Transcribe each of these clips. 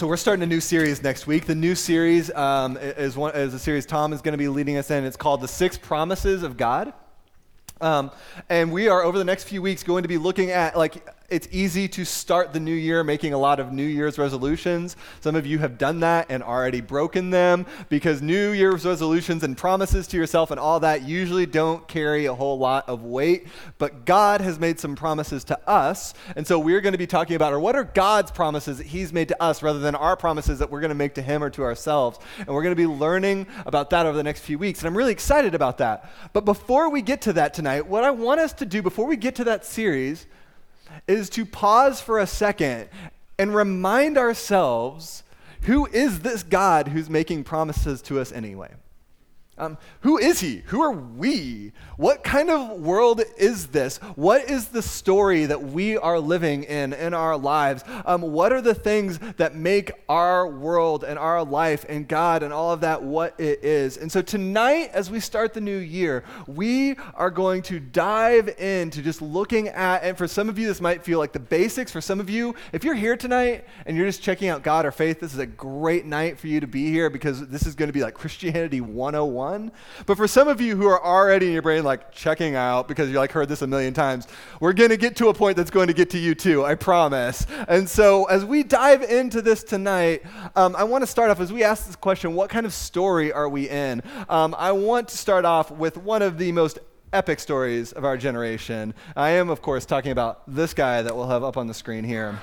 So we're starting a new series next week. The new series is a series Tom is going to be leading us in. It's called The Six Promises of God. And we are, over the next few weeks, going to be looking at, it's easy to start the new year making a lot of New Year's resolutions. Some of you have done that and already broken them because New Year's resolutions and promises to yourself and all that usually don't carry a whole lot of weight. But God has made some promises to us. And so we're going to be talking about, or what are God's promises that he's made to us rather than our promises that we're going to make to him or to ourselves. And we're going to be learning about that over the next few weeks. And I'm really excited about that. But before we get to that tonight, what I want us to do before we get to that series is to pause for a second and remind ourselves, who is this God who's making promises to us anyway? Who is he? Who are we? What kind of world is this? What is the story that we are living in our lives? What are the things that make our world and our life and God and all of that what it is? And so tonight, as we start the new year, we are going to dive into just looking at, and for some of you, this might feel like the basics. For some of you, if you're here tonight and you're just checking out God or faith, this is a great night for you to be here because this is going to be like Christianity 101. But for some of you who are already in your brain checking out because you heard this a million times, we're going to get to a point that's going to get to you too, I promise. And so as we dive into this tonight, I want to start off as we ask this question, what kind of story are we in? I want to start off with one of the most epic stories of our generation. I am, of course, talking about this guy that we'll have up on the screen here.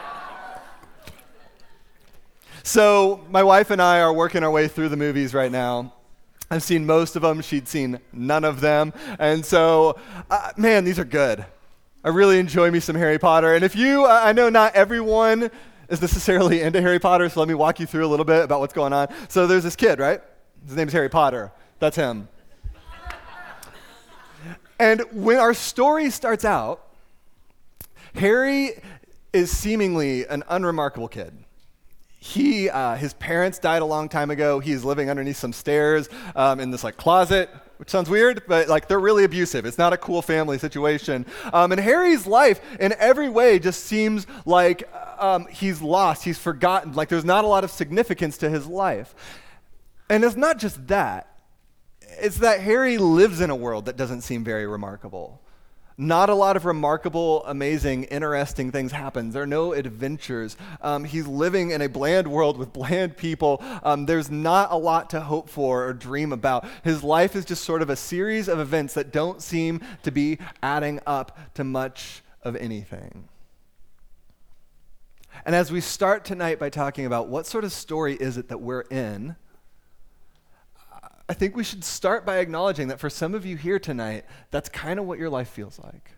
So my wife and I are working our way through the movies right now. I've seen most of them. She'd seen none of them. And so, man, these are good. I really enjoy me some Harry Potter. And if you, I know not everyone is necessarily into Harry Potter, so let me walk you through a little bit about what's going on. So there's this kid, right? His name's Harry Potter. That's him. And when our story starts out, Harry is seemingly an unremarkable kid. His parents died a long time ago. He's living underneath some stairs in this closet, which sounds weird, but they're really abusive. It's not a cool family situation. And Harry's life in every way just seems like he's lost, he's forgotten, there's not a lot of significance to his life. And it's not just that. It's that Harry lives in a world that doesn't seem very remarkable. Not a lot of remarkable, amazing, interesting things happen. There are no adventures. He's living in a bland world with bland people. There's not a lot to hope for or dream about. His life is just sort of a series of events that don't seem to be adding up to much of anything. And as we start tonight by talking about what sort of story is it that we're in, I think we should start by acknowledging that for some of you here tonight, that's kind of what your life feels like.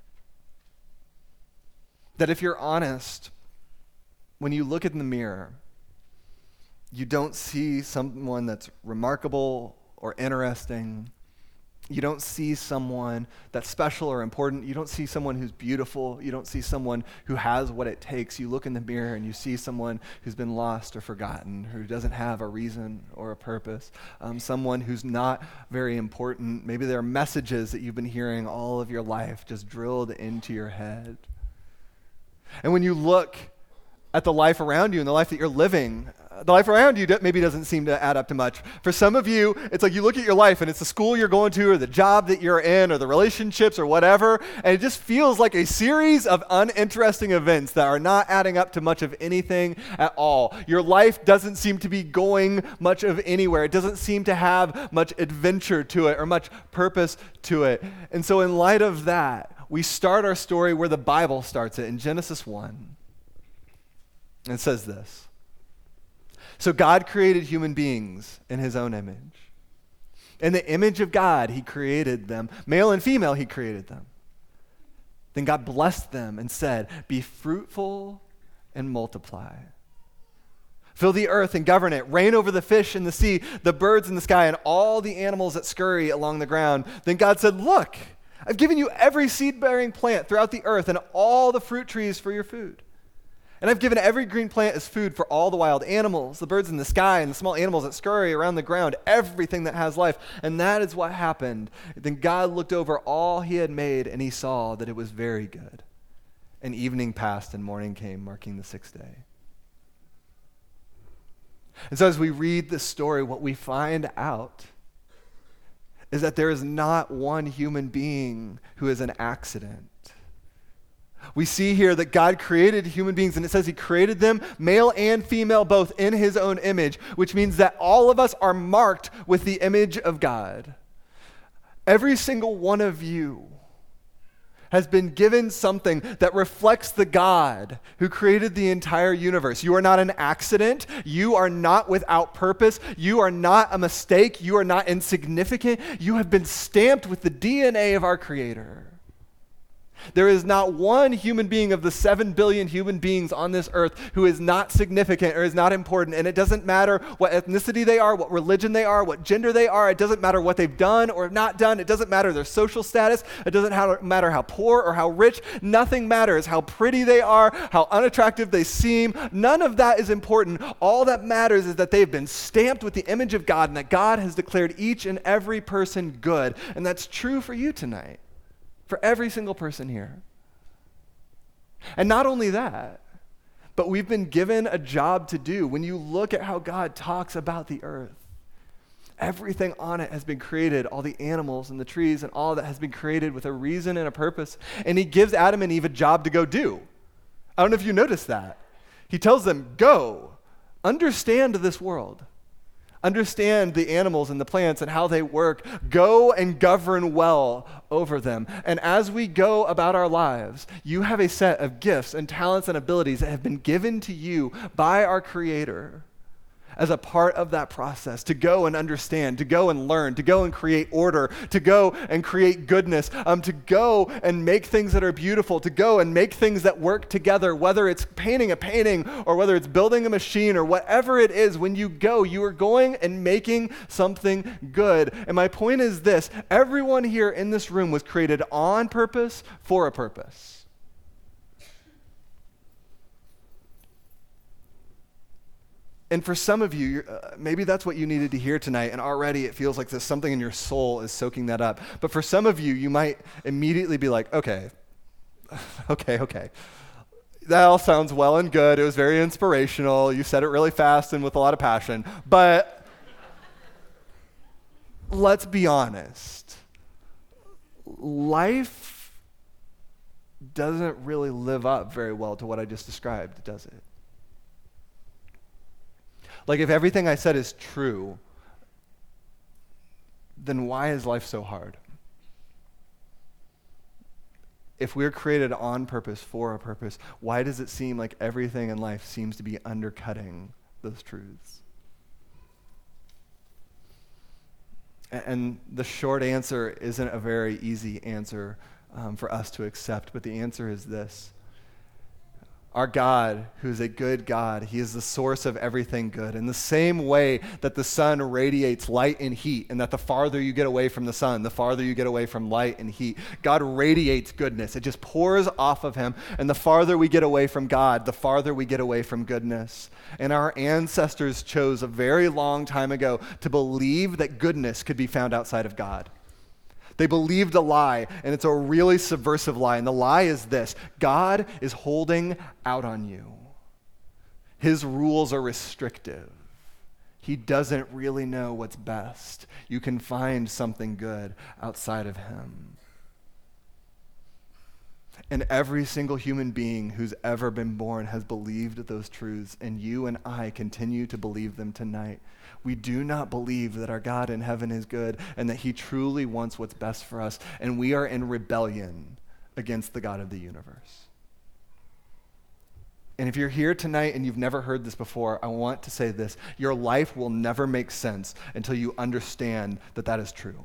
That if you're honest, when you look in the mirror, you don't see someone that's remarkable or interesting. You don't see someone that's special or important. You don't see someone who's beautiful. You don't see someone who has what it takes. You look in the mirror and you see someone who's been lost or forgotten, who doesn't have a reason or a purpose, someone who's not very important. Maybe there are messages that you've been hearing all of your life just drilled into your head. And when you look at the life around you and the life that you're living, the life around you maybe doesn't seem to add up to much. For some of you, it's you look at your life and it's the school you're going to or the job that you're in or the relationships or whatever, and it just feels like a series of uninteresting events that are not adding up to much of anything at all. Your life doesn't seem to be going much of anywhere. It doesn't seem to have much adventure to it or much purpose to it. And so in light of that, we start our story where the Bible starts it in Genesis 1. And it says this. So God created human beings in his own image. In the image of God, he created them. Male and female, he created them. Then God blessed them and said, be fruitful and multiply. Fill the earth and govern it. Reign over the fish in the sea, the birds in the sky, and all the animals that scurry along the ground. Then God said, look, I've given you every seed-bearing plant throughout the earth and all the fruit trees for your food. And I've given every green plant as food for all the wild animals, the birds in the sky and the small animals that scurry around the ground, everything that has life. And that is what happened. Then God looked over all he had made, and he saw that it was very good. And evening passed and morning came, marking the sixth day. And so as we read this story, what we find out is that there is not one human being who is an accident. We see here that God created human beings, and it says he created them, male and female, both in his own image, which means that all of us are marked with the image of God. Every single one of you has been given something that reflects the God who created the entire universe. You are not an accident. You are not without purpose. You are not a mistake. You are not insignificant. You have been stamped with the DNA of our Creator. There is not one human being of the 7 billion human beings on this earth who is not significant or is not important. And it doesn't matter what ethnicity they are, what religion they are, what gender they are. It doesn't matter what they've done or not done. It doesn't matter their social status. It doesn't matter how poor or how rich. Nothing matters how pretty they are, how unattractive they seem. None of that is important. All that matters is that they've been stamped with the image of God and that God has declared each and every person good. And that's true for you tonight. For every single person here. And not only that, but we've been given a job to do. When you look at how God talks about the earth, everything on it has been created, all the animals and the trees and all that has been created with a reason and a purpose. And he gives Adam and Eve a job to go do. I don't know if you noticed that. He tells them, go, understand this world. Understand the animals and the plants and how they work. Go and govern well over them. And as we go about our lives, you have a set of gifts and talents and abilities that have been given to you by our Creator as a part of that process, to go and understand, to go and learn, to go and create order, to go and create goodness, to go and make things that are beautiful, to go and make things that work together, whether it's painting a painting or whether it's building a machine or whatever it is. When you go, you are going and making something good. And my point is this: everyone here in this room was created on purpose for a purpose. And for some of you, maybe that's what you needed to hear tonight, and already it feels like there's something in your soul is soaking that up. But for some of you, you might immediately be like, okay. That all sounds well and good. It was very inspirational. You said it really fast and with a lot of passion. But let's be honest. Life doesn't really live up very well to what I just described, does it? Like, if everything I said is true, then why is life so hard? If we're created on purpose, for a purpose, why does it seem like everything in life seems to be undercutting those truths? And the short answer isn't a very easy answer for us to accept, but the answer is this. Our God, who's a good God, he is the source of everything good. In the same way that the sun radiates light and heat, and that the farther you get away from the sun, the farther you get away from light and heat, God radiates goodness. It just pours off of him. And the farther we get away from God, the farther we get away from goodness. And our ancestors chose a very long time ago to believe that goodness could be found outside of God. They believed a lie, and it's a really subversive lie. And the lie is this: God is holding out on you. His rules are restrictive. He doesn't really know what's best. You can find something good outside of him. And every single human being who's ever been born has believed those truths, and you and I continue to believe them tonight. We do not believe that our God in heaven is good and that he truly wants what's best for us, and we are in rebellion against the God of the universe. And if you're here tonight and you've never heard this before, I want to say this: your life will never make sense until you understand that that is true.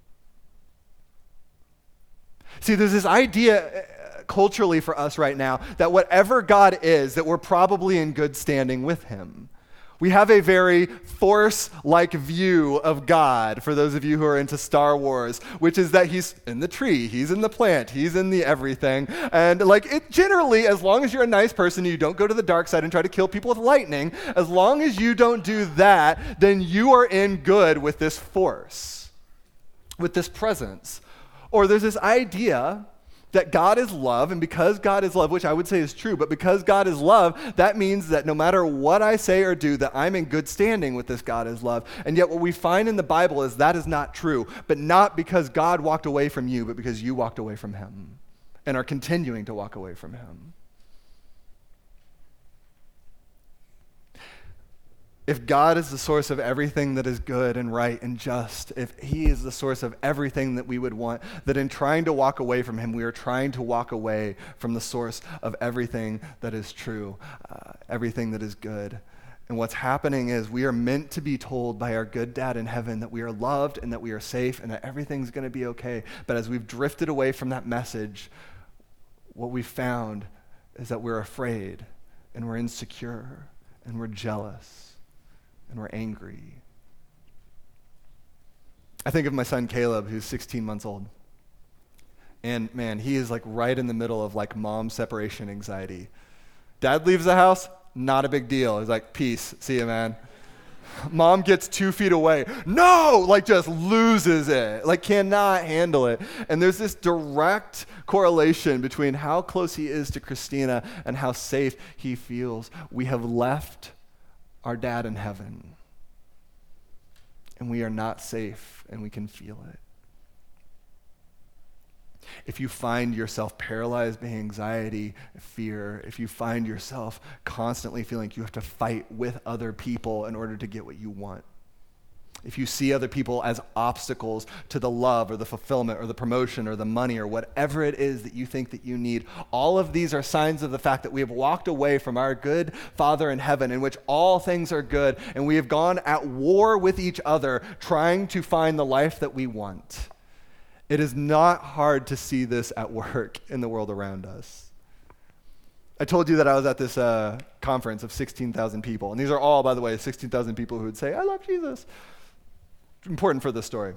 See, there's this idea culturally for us right now that whatever God is, that we're probably in good standing with him. We have a very Force-like view of God, for those of you who are into Star Wars, which is that he's in the tree, he's in the plant, he's in the everything. And generally, as long as you're a nice person, you don't go to the dark side and try to kill people with lightning, as long as you don't do that, then you are in good with this force, with this presence. Or there's this idea that God is love, and because God is love, which I would say is true, but because God is love, that means that no matter what I say or do, that I'm in good standing with this God is love. And yet what we find in the Bible is that is not true, but not because God walked away from you, but because you walked away from him and are continuing to walk away from him. If God is the source of everything that is good and right and just, if he is the source of everything that we would want, that in trying to walk away from him, we are trying to walk away from the source of everything that is true, everything that is good. And what's happening is we are meant to be told by our good dad in heaven that we are loved and that we are safe and that everything's going to be okay. But as we've drifted away from that message, what we've found is that we're afraid and we're insecure and we're jealous and we're angry. I think of my son Caleb, who's 16 months old. And man, he is like right in the middle of like mom separation anxiety. Dad leaves the house, not a big deal. He's like, peace, see you, man. Mom gets 2 feet away. No, like just loses it, like cannot handle it. And there's this direct correlation between how close he is to Christina and how safe he feels. We have left our dad in heaven, and we are not safe, and we can feel it. If you find yourself paralyzed by anxiety, fear, if you find yourself constantly feeling like you have to fight with other people in order to get what you want, if you see other people as obstacles to the love or the fulfillment or the promotion or the money or whatever it is that you think that you need, all of these are signs of the fact that we have walked away from our good Father in heaven, in which all things are good, and we have gone at war with each other trying to find the life that we want. It is not hard to see this at work in the world around us. I told you that I was at this conference of 16,000 people, and these are all, by the way, 16,000 people who would say, I love Jesus. Important for this story.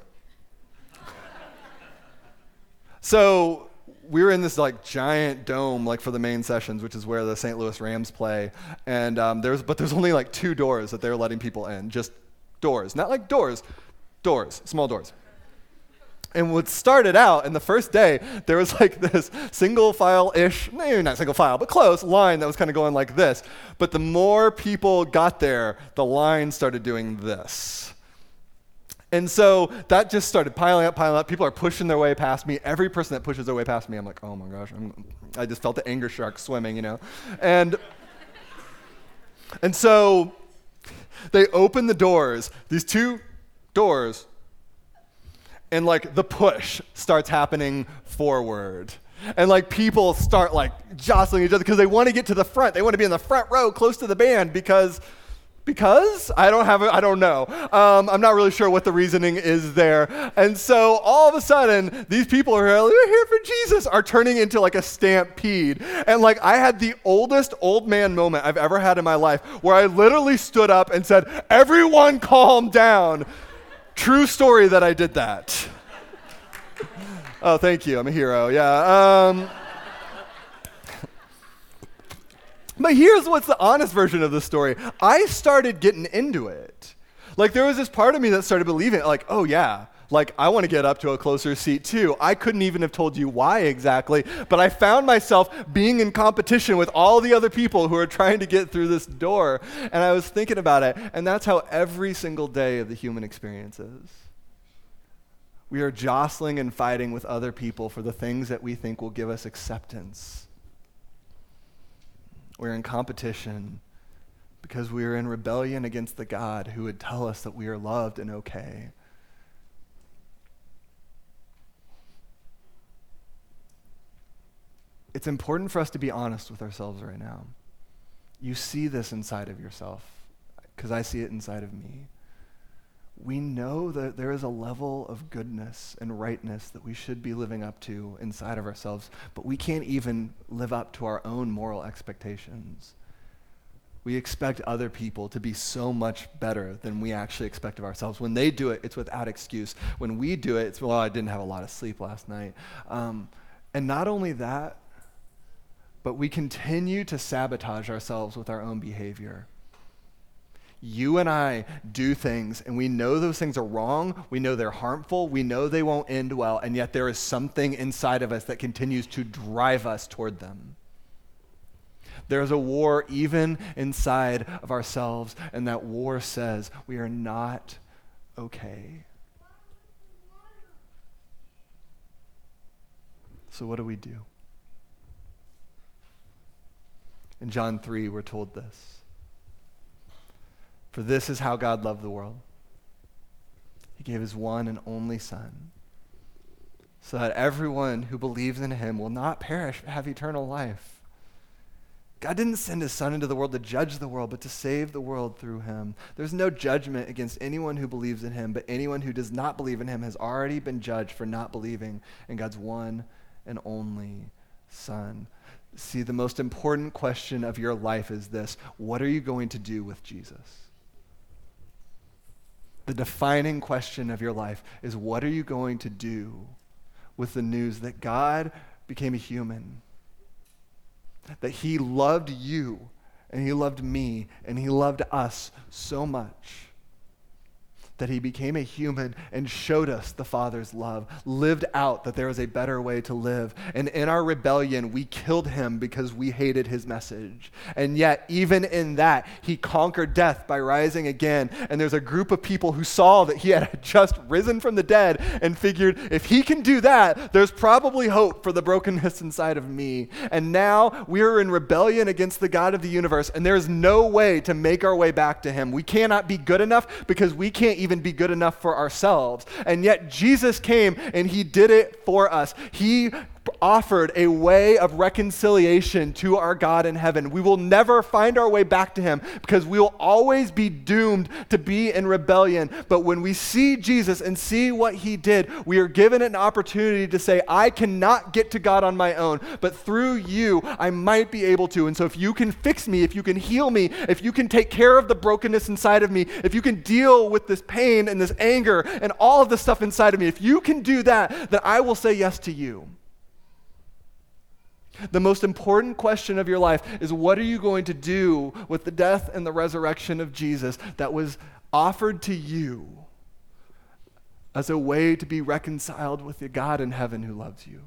So we were in this like giant dome, like for the main sessions, which is where the St. Louis Rams play. And there's only like 2 doors that they're letting people in, just doors, not like doors, small doors. And what started out in the first day, there was like this single file-ish, maybe not single file, but close line that was kind of going like this. But the more people got there, the line started doing this. And so that just started piling up. People are pushing their way past me. Every person that pushes their way past me, I'm like, oh my gosh, I just felt the anger shark swimming, you know? And so they open the doors, these 2 doors, and like the push starts happening forward. And like people start like jostling each other because they want to get to the front. They want to be in the front row close to the band because I don't know. I'm not really sure what the reasoning is there. And so all of a sudden, these people who are like, we're here for Jesus are turning into like a stampede. And like I had the oldest old man moment I've ever had in my life where I literally stood up and said, everyone calm down. True story that I did that. Oh, thank you. I'm a hero. Yeah. But here's what's the honest version of the story. I started getting into it. Like there was this part of me that started believing it, like, oh yeah, like I want to get up to a closer seat too. I couldn't even have told you why exactly, but I found myself being in competition with all the other people who are trying to get through this door. And I was thinking about it, and that's how every single day of the human experience is. We are jostling and fighting with other people for the things that we think will give us acceptance. We're in competition because we are in rebellion against the God who would tell us that we are loved and okay. It's important for us to be honest with ourselves right now. You see this inside of yourself because I see it inside of me. We know that there is a level of goodness and rightness that we should be living up to inside of ourselves, but we can't even live up to our own moral expectations. We expect other people to be so much better than we actually expect of ourselves. When they do it, it's without excuse. When we do it, it's, well, I didn't have a lot of sleep last night. And not only that, but we continue to sabotage ourselves with our own behavior. You and I do things, and we know those things are wrong. We know they're harmful. We know they won't end well, and yet there is something inside of us that continues to drive us toward them. There's a war even inside of ourselves, and that war says we are not okay. So what do we do? In John 3, we're told this. For this is how God loved the world. He gave his one and only Son, so that everyone who believes in him will not perish but have eternal life. God didn't send his Son into the world to judge the world, but to save the world through him. There's no judgment against anyone who believes in him, but anyone who does not believe in him has already been judged for not believing in God's one and only Son. See, the most important question of your life is this: what are you going to do with Jesus? The defining question of your life is, what are you going to do with the news that God became a human, that he loved you and he loved me and he loved us so much that he became a human and showed us the Father's love, lived out that there is a better way to live. And in our rebellion, we killed him because we hated his message. And yet, even in that, he conquered death by rising again. And there's a group of people who saw that he had just risen from the dead and figured, if he can do that, there's probably hope for the brokenness inside of me. And now we are in rebellion against the God of the universe, and there is no way to make our way back to him. We cannot be good enough because we can't even be good enough for ourselves. And yet Jesus came and he did it for us. He offered a way of reconciliation to our God in heaven. We will never find our way back to him because we will always be doomed to be in rebellion. But when we see Jesus and see what he did, we are given an opportunity to say, I cannot get to God on my own, but through you, I might be able to. And so if you can fix me, if you can heal me, if you can take care of the brokenness inside of me, if you can deal with this pain and this anger and all of the stuff inside of me, if you can do that, then I will say yes to you. The most important question of your life is, what are you going to do with the death and the resurrection of Jesus that was offered to you as a way to be reconciled with the God in heaven who loves you?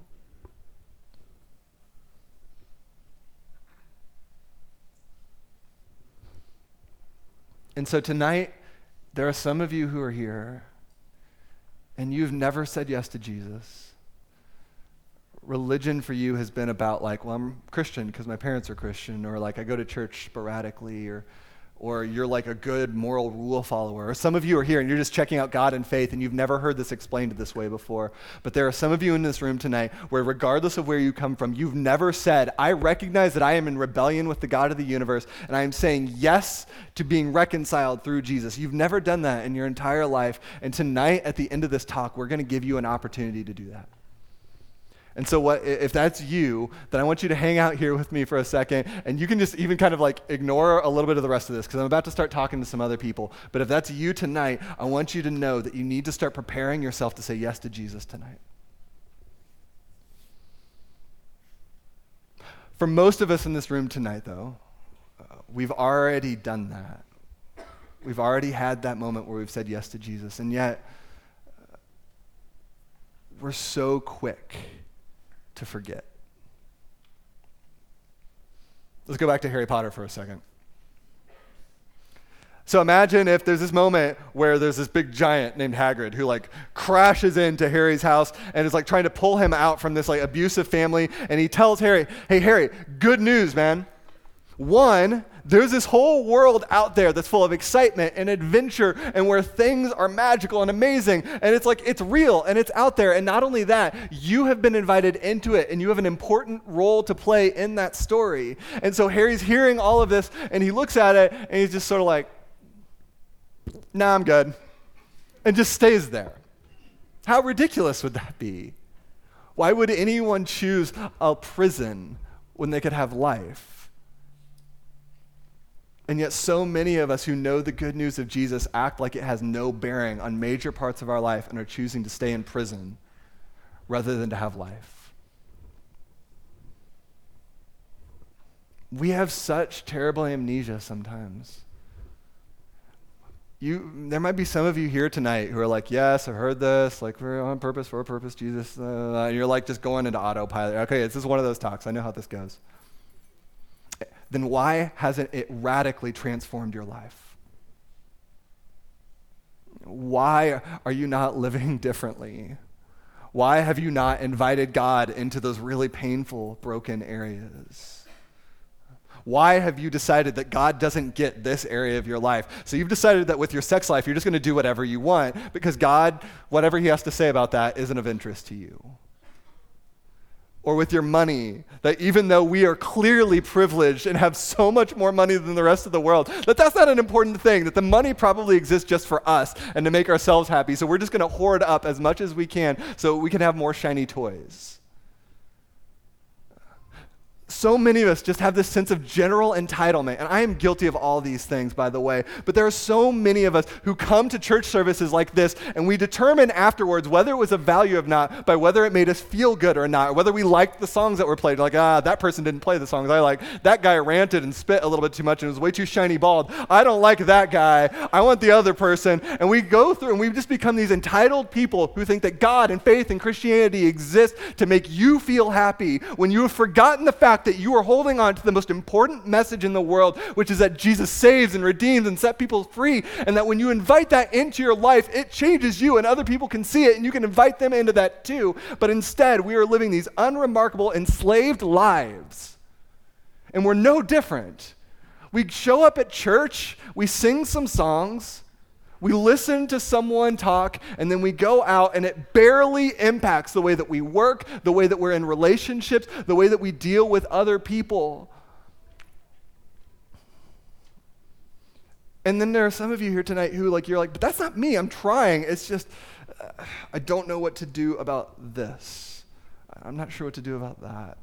And so tonight, there are some of you who are here and you've never said yes to Jesus. Religion for you has been about like, well, I'm Christian because my parents are Christian, or like I go to church sporadically, or you're like a good moral rule follower. Or some of you are here and you're just checking out God in faith and you've never heard this explained this way before. But there are some of you in this room tonight where regardless of where you come from, you've never said, I recognize that I am in rebellion with the God of the universe and I am saying yes to being reconciled through Jesus. You've never done that in your entire life. And tonight at the end of this talk, we're going to give you an opportunity to do that. And so if that's you, then I want you to hang out here with me for a second, and you can just even kind of like ignore a little bit of the rest of this because I'm about to start talking to some other people. But if that's you tonight, I want you to know that you need to start preparing yourself to say yes to Jesus tonight. For most of us in this room tonight, though, we've already done that. We've already had that moment where we've said yes to Jesus, and yet we're so quick to forget. Let's go back to Harry Potter for a second. So imagine if there's this moment where there's this big giant named Hagrid who like crashes into Harry's house and is like trying to pull him out from this like abusive family, and he tells Harry, hey Harry, good news, man. One, there's this whole world out there that's full of excitement and adventure and where things are magical and amazing, and it's like it's real and it's out there. And not only that, you have been invited into it and you have an important role to play in that story. And so Harry's hearing all of this and he looks at it and he's just sort of like, nah, I'm good, and just stays there. How ridiculous would that be? Why would anyone choose a prison when they could have life? And yet so many of us who know the good news of Jesus act like it has no bearing on major parts of our life and are choosing to stay in prison rather than to have life. We have such terrible amnesia sometimes. There might be some of you here tonight who are like, yes, I've heard this, like, we're on purpose, for a purpose, Jesus. And you're like just going into autopilot. Okay, this is one of those talks. I know how this goes. Then why hasn't it radically transformed your life? Why are you not living differently? Why have you not invited God into those really painful, broken areas? Why have you decided that God doesn't get this area of your life? So you've decided that with your sex life, you're just going to do whatever you want because God, whatever he has to say about that, isn't of interest to you. Or with your money, that even though we are clearly privileged and have so much more money than the rest of the world, that's not an important thing, that the money probably exists just for us and to make ourselves happy. So we're just going to hoard up as much as we can so we can have more shiny toys. So many of us just have this sense of general entitlement, and I am guilty of all these things, by the way, but there are so many of us who come to church services like this, and we determine afterwards whether it was of value or not by whether it made us feel good or not, or whether we liked the songs that were played. Like, that person didn't play the songs I like. That guy ranted and spit a little bit too much and was way too shiny bald. I don't like that guy. I want the other person. And we go through, and we just become these entitled people who think that God and faith and Christianity exist to make you feel happy when you have forgotten the fact that you are holding on to the most important message in the world, which is that Jesus saves and redeems and set people free, and that when you invite that into your life, it changes you and other people can see it and you can invite them into that too. But instead, we are living these unremarkable, enslaved lives. And we're no different. We show up at church, we sing some songs, we listen to someone talk, and then we go out, and it barely impacts the way that we work, the way that we're in relationships, the way that we deal with other people. And then there are some of you here tonight who, you're like, but that's not me. I'm trying. It's just, I don't know what to do about this. I'm not sure what to do about that.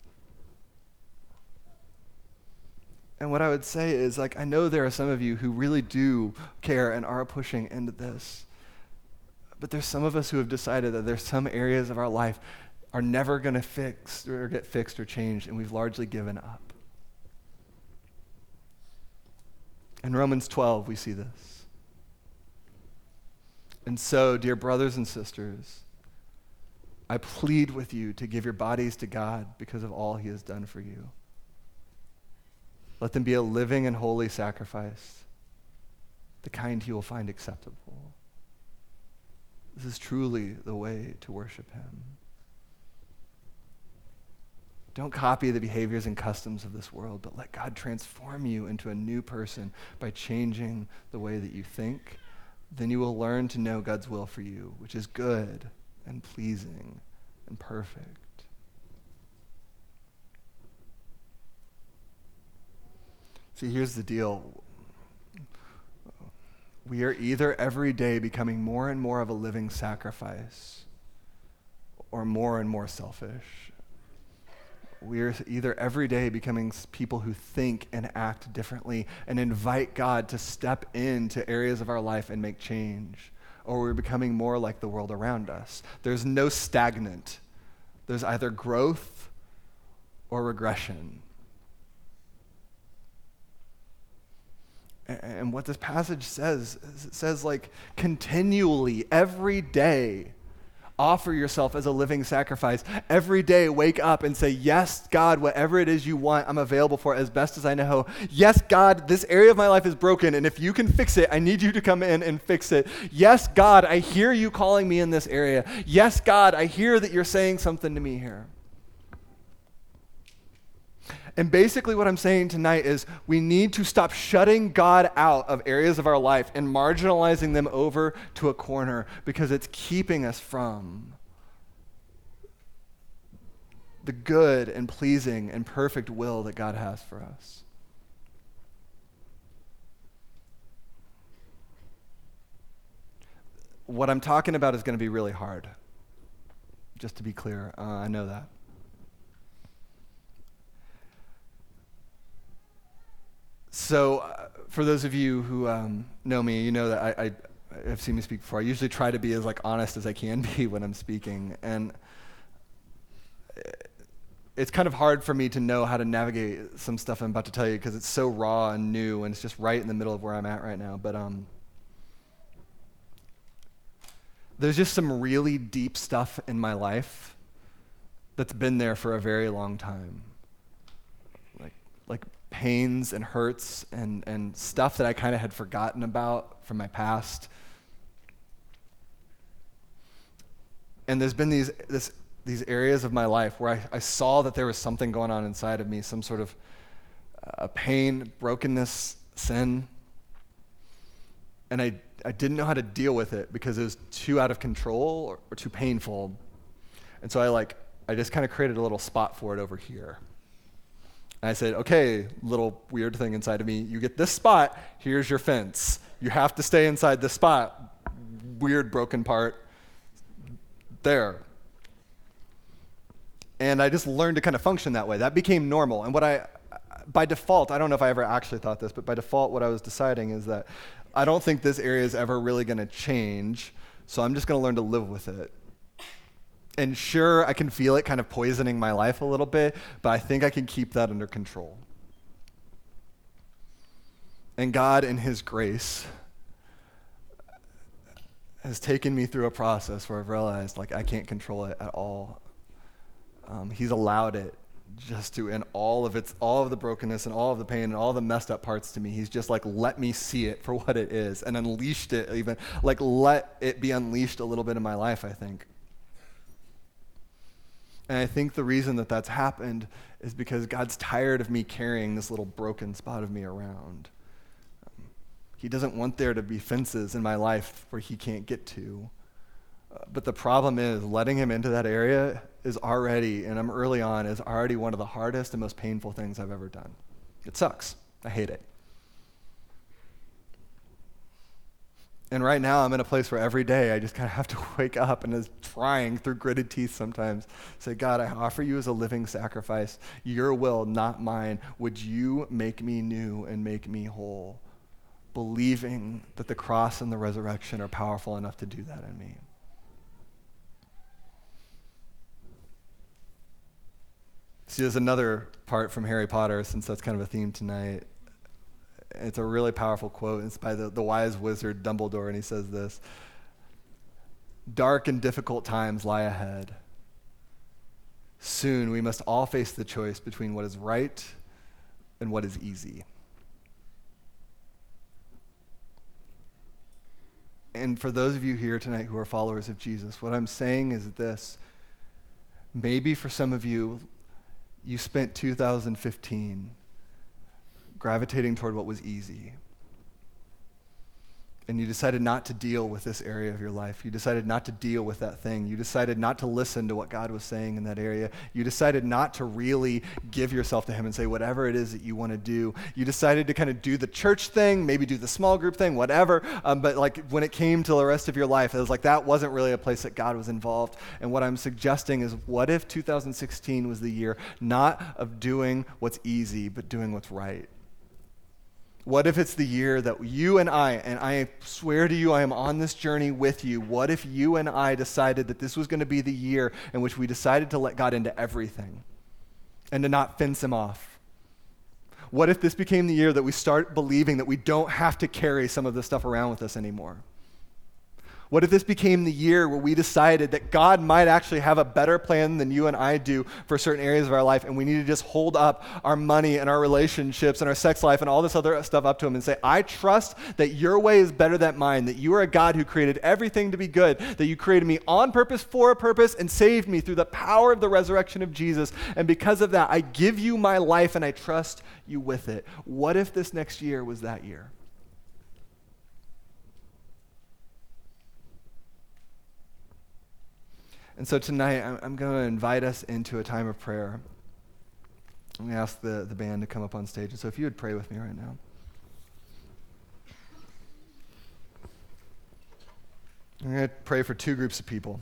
And what I would say is, I know there are some of you who really do care and are pushing into this. But there's some of us who have decided that there's some areas of our life are never going to get fixed or changed, and we've largely given up. In Romans 12, we see this. And so, dear brothers and sisters, I plead with you to give your bodies to God because of all he has done for you. Let them be a living and holy sacrifice, the kind he will find acceptable. This is truly the way to worship him. Don't copy the behaviors and customs of this world, but let God transform you into a new person by changing the way that you think. Then you will learn to know God's will for you, which is good and pleasing and perfect. See, here's the deal. We are either every day becoming more and more of a living sacrifice or more and more selfish. We are either every day becoming people who think and act differently and invite God to step into areas of our life and make change, or we're becoming more like the world around us. There's no stagnant. There's either growth or regression. And what this passage says, is it says continually, every day, offer yourself as a living sacrifice. Every day, wake up and say, yes, God, whatever it is you want, I'm available for it as best as I know. Yes, God, this area of my life is broken, and if you can fix it, I need you to come in and fix it. Yes, God, I hear you calling me in this area. Yes, God, I hear that you're saying something to me here. And basically what I'm saying tonight is we need to stop shutting God out of areas of our life and marginalizing them over to a corner because it's keeping us from the good and pleasing and perfect will that God has for us. What I'm talking about is going to be really hard, just to be clear. I know that. So for those of you who know me, you know that I have seen me speak before. I usually try to be as honest as I can be when I'm speaking. And it's kind of hard for me to know how to navigate some stuff I'm about to tell you because it's so raw and new and it's just right in the middle of where I'm at right now. But There's just some really deep stuff in my life that's been there for a very long time. Like pains and hurts and stuff that I kind of had forgotten about from my past. And there's been these areas of my life where I saw that there was something going on inside of me, some sort of pain, brokenness, sin. And I didn't know how to deal with it because it was too out of control or too painful. And so I just kind of created a little spot for it over here. And I said, okay, little weird thing inside of me, you get this spot, here's your fence. You have to stay inside this spot. Weird broken part there. And I just learned to kind of function that way. That became normal. And by default, I don't know if I ever actually thought this, but by default what I was deciding is that I don't think this area is ever really going to change, so I'm just going to learn to live with it. And sure, I can feel it kind of poisoning my life a little bit, but I think I can keep that under control. And God, in His grace, has taken me through a process where I've realized I can't control it at all. He's allowed it just to, and all of the brokenness and all of the pain and all the messed up parts to me. He's just let me see it for what it is and unleashed it even, let it be unleashed a little bit in my life, I think. And I think the reason that that's happened is because God's tired of me carrying this little broken spot of me around. He doesn't want there to be fences in my life where He can't get to. But the problem is letting Him into that area is already, and I'm early on, is already one of the hardest and most painful things I've ever done. It sucks. I hate it. And right now I'm in a place where every day I just kind of have to wake up and is trying through gritted teeth sometimes, say, God, I offer you as a living sacrifice, your will, not mine. Would you make me new and make me whole? Believing that the cross and the resurrection are powerful enough to do that in me. See, there's another part from Harry Potter, since that's kind of a theme tonight. It's a really powerful quote. It's by the wise wizard Dumbledore, and he says this: "Dark and difficult times lie ahead. Soon we must all face the choice between what is right and what is easy." And for those of you here tonight who are followers of Jesus, what I'm saying is this: maybe for some of you, you spent 2015 gravitating toward what was easy. And you decided not to deal with this area of your life. You decided not to deal with that thing. You decided not to listen to what God was saying in that area. You decided not to really give yourself to Him and say whatever it is that you want to do. You decided to kind of do the church thing, maybe do the small group thing, whatever. But when it came to the rest of your life, it was that wasn't really a place that God was involved. And what I'm suggesting is, what if 2016 was the year not of doing what's easy, but doing what's right? What if it's the year that you and I swear to you, I am on this journey with you. What if you and I decided that this was going to be the year in which we decided to let God into everything and to not fence Him off? What if this became the year that we start believing that we don't have to carry some of this stuff around with us anymore? What if this became the year where we decided that God might actually have a better plan than you and I do for certain areas of our life, and we need to just hold up our money and our relationships and our sex life and all this other stuff up to Him and say, I trust that your way is better than mine, that you are a God who created everything to be good, that you created me on purpose, for a purpose, and saved me through the power of the resurrection of Jesus. And because of that, I give you my life and I trust you with it. What if this next year was that year? And so tonight, I'm going to invite us into a time of prayer. I'm going to ask the band to come up on stage. And so if you would pray with me right now. I'm going to pray for two groups of people.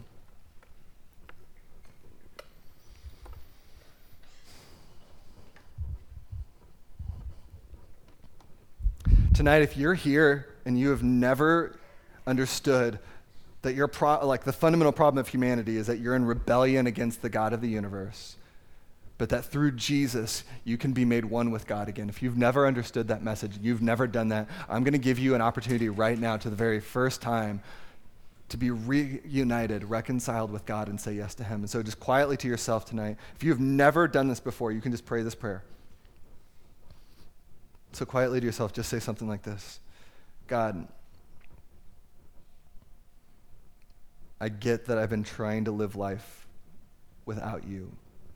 Tonight, if you're here and you have never understood that the fundamental problem of humanity is that you're in rebellion against the God of the universe, but that through Jesus, you can be made one with God again. If you've never understood that message, you've never done that, I'm going to give you an opportunity right now, to the very first time, to be reunited, reconciled with God, and say yes to him. And so just quietly to yourself tonight, if you have never done this before, you can just pray this prayer. So quietly to yourself, just say something like this. God, I get that I've been trying to live life without you.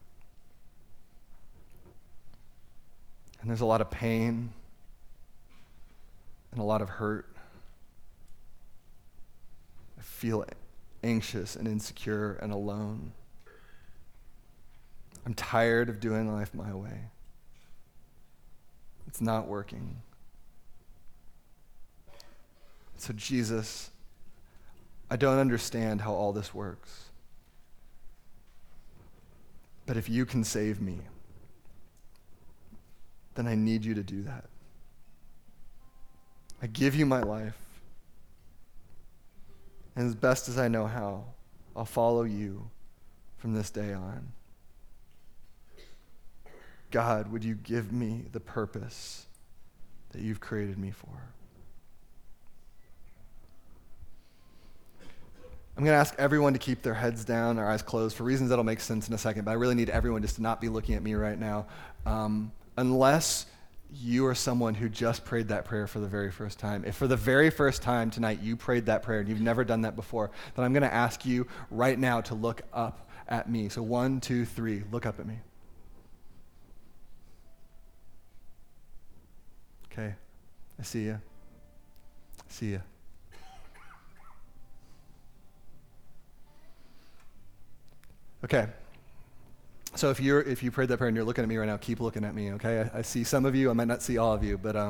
And there's a lot of pain and a lot of hurt. I feel anxious and insecure and alone. I'm tired of doing life my way. It's not working. So Jesus, I don't understand how all this works. But if you can save me, then I need you to do that. I give you my life. And as best as I know how, I'll follow you from this day on. God, would you give me the purpose that you've created me for? I'm going to ask everyone to keep their heads down, their eyes closed, for reasons that'll make sense in a second, but I really need everyone just to not be looking at me right now. Unless you are someone who just prayed that prayer for the very first time. If for the very first time tonight you prayed that prayer and you've never done that before, then I'm going to ask you right now to look up at me. So 1, 2, 3, look up at me. Okay, I see you. I see you. Okay. So if you prayed that prayer and you're looking at me right now, keep looking at me, okay? I see some of you, I might not see all of you, but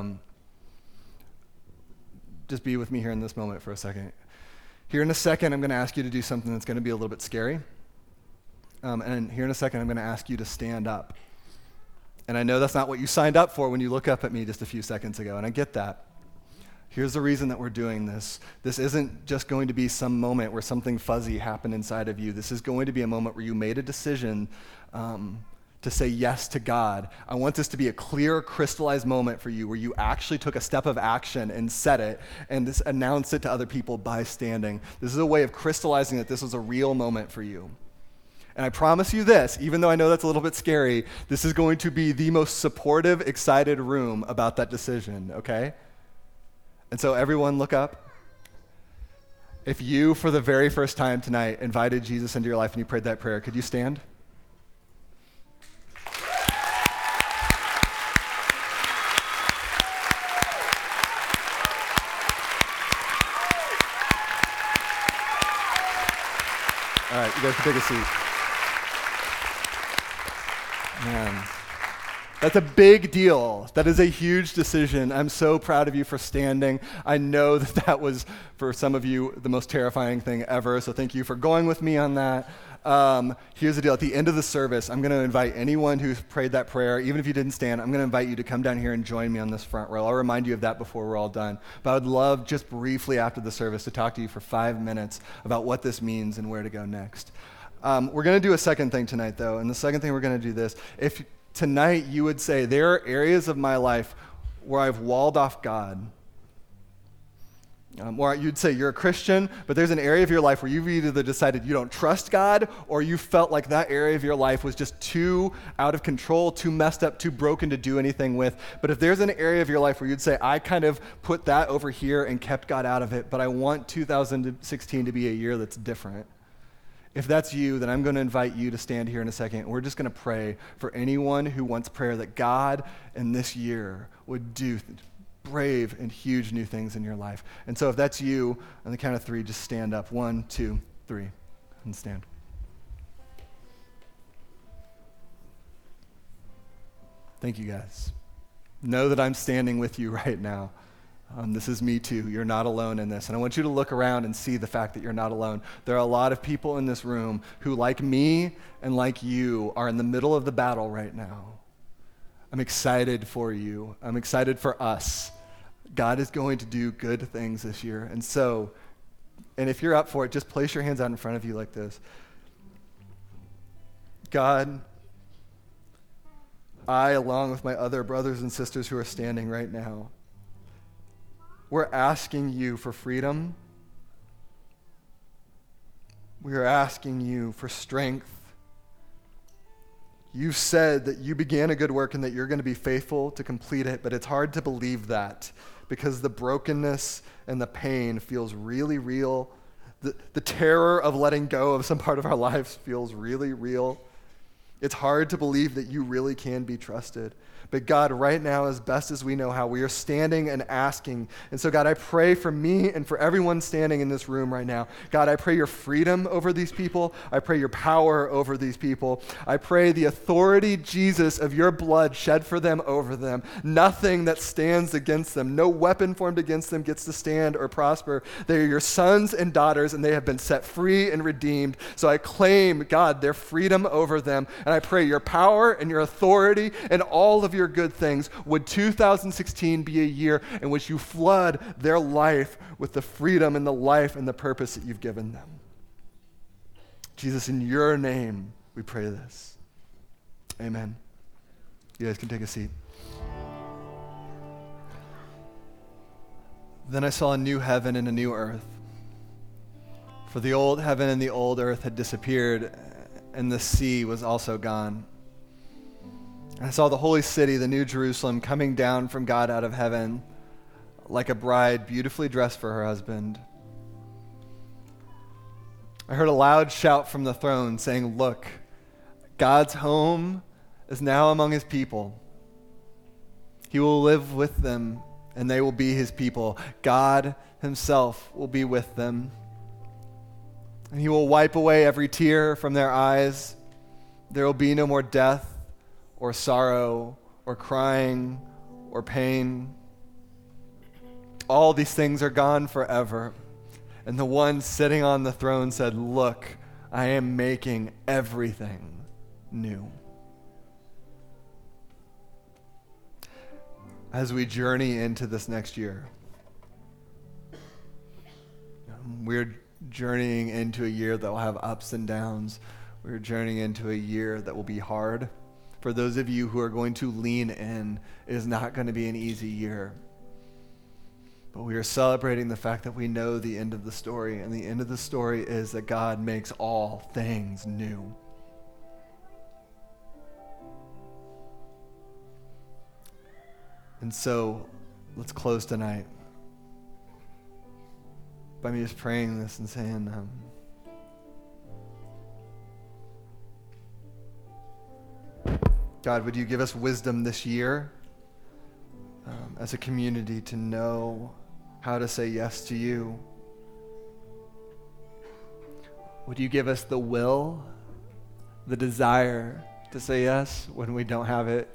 just be with me here in this moment for a second. Here in a second, I'm going to ask you to do something that's going to be a little bit scary. And here in a second, I'm going to ask you to stand up. And I know that's not what you signed up for when you look up at me just a few seconds ago, and I get that. Here's the reason that we're doing this. This isn't just going to be some moment where something fuzzy happened inside of you. This is going to be a moment where you made a decision to say yes to God. I want this to be a clear, crystallized moment for you where you actually took a step of action and said it and announced it to other people by standing. This is a way of crystallizing that this was a real moment for you. And I promise you this, even though I know that's a little bit scary, this is going to be the most supportive, excited room about that decision, okay? And so everyone look up. If you, for the very first time tonight, invited Jesus into your life and you prayed that prayer, could you stand? All right, you guys can take a seat. Man, that's a big deal. That is a huge decision. I'm so proud of you for standing. I know that was, for some of you, the most terrifying thing ever, so thank you for going with me on that. Here's the deal. At the end of the service, I'm going to invite anyone who's prayed that prayer, even if you didn't stand, I'm going to invite you to come down here and join me on this front row. I'll remind you of that before we're all done. But I would love, just briefly after the service, to talk to you for 5 minutes about what this means and where to go next. We're going to do a second thing tonight, though, and the second thing we're going to do this. If tonight you would say, there are areas of my life where I've walled off God, or you'd say you're a Christian, but there's an area of your life where you've either decided you don't trust God, or you felt like that area of your life was just too out of control, too messed up, too broken to do anything with. But if there's an area of your life where you'd say, I kind of put that over here and kept God out of it, but I want 2016 to be a year that's different. If that's you, then I'm going to invite you to stand here in a second. We're just going to pray for anyone who wants prayer that God in this year would do brave and huge new things in your life. And so if that's you, on the count of 3, just stand up. 1, 2, 3, and stand. Thank you, guys. Know that I'm standing with you right now. This is me too. You're not alone in this. And I want you to look around and see the fact that you're not alone. There are a lot of people in this room who, like me and like you, are in the middle of the battle right now. I'm excited for you. I'm excited for us. God is going to do good things this year. And so, and if you're up for it, just place your hands out in front of you like this. God, I, along with my other brothers and sisters who are standing right now, we're asking you for freedom We are asking you for strength. You said that you began a good work and that you're going to be faithful to complete it, but it's hard to believe that because the brokenness and the pain feels really real. The terror of letting go of some part of our lives feels really real. It's hard to believe that you really can be trusted. But God, right now, as best as we know how, we are standing and asking. And so, God, I pray for me and for everyone standing in this room right now. God, I pray your freedom over these people. I pray your power over these people. I pray the authority, Jesus, of your blood shed for them over them. Nothing that stands against them, no weapon formed against them gets to stand or prosper. They are your sons and daughters, and they have been set free and redeemed. So I claim, God, their freedom over them. And I pray your power and your authority and all of your good things. Would 2016 be a year in which you flood their life with the freedom and the life and the purpose that you've given them. Jesus, in your name, we pray this. Amen. You guys can take a seat. Then I saw a new heaven and a new earth. For the old heaven and the old earth had disappeared, and the sea was also gone. And I saw the holy city, the new Jerusalem, coming down from God out of heaven, like a bride beautifully dressed for her husband. I heard a loud shout from the throne saying, "Look, God's home is now among his people. He will live with them, and they will be his people. God himself will be with them. And he will wipe away every tear from their eyes. There will be no more death or sorrow or crying or pain. All these things are gone forever." And the one sitting on the throne said, "Look, I am making everything new." As we journey into this next year, we're journeying into a year that will have ups and downs. We're journeying into a year that will be hard. For those of you who are going to lean in, it is not going to be an easy year. But we are celebrating the fact that we know the end of the story, and the end of the story is that God makes all things new. And so, let's close tonight by me just praying this and saying, God, would you give us wisdom this year as a community to know how to say yes to you? Would you give us the will, the desire to say yes when we don't have it?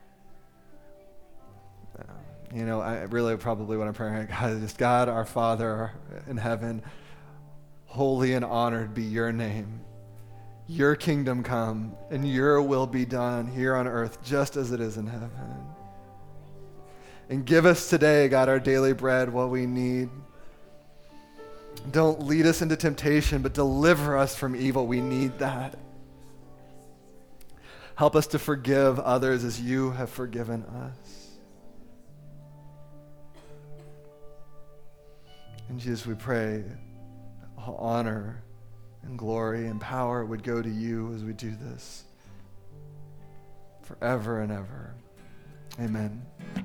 I really probably want to pray, God, just God, our Father in heaven, holy and honored be your name. Your kingdom come, and your will be done here on earth just as it is in heaven. And give us today, God, our daily bread, what we need. Don't lead us into temptation, but deliver us from evil. We need that. Help us to forgive others as you have forgiven us. And Jesus, we pray all honor and glory and power would go to you as we do this forever and ever. Amen.